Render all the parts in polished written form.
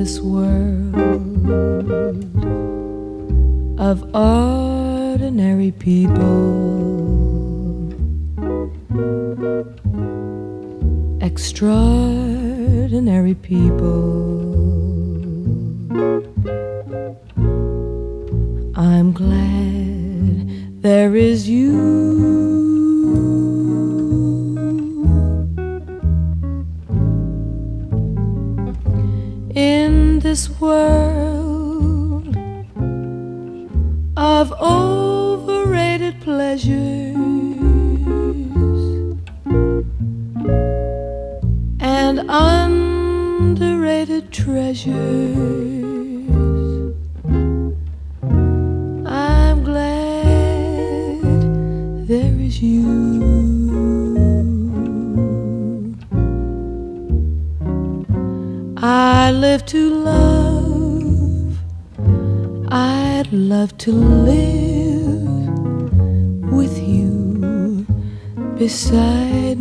this world of ordinary people, extraordinary people. I'm glad there is you in this world of overrated pleasures and underrated treasures. I'm glad there is you. I live to love, I'd love to live with you beside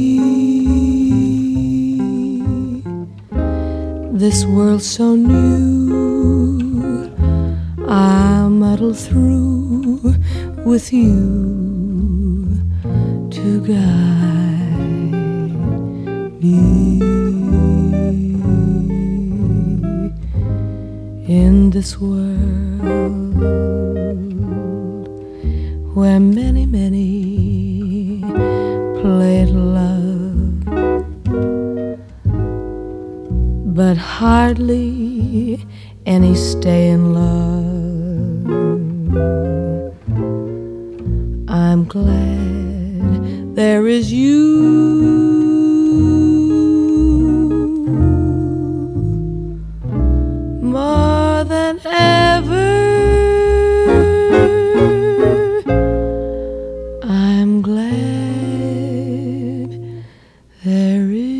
me. This world's so new, I'll muddle through with you to guide me. In this world where many, many play at love, but hardly any stay in love, I'm glad there is you. More than ever, I'm glad there is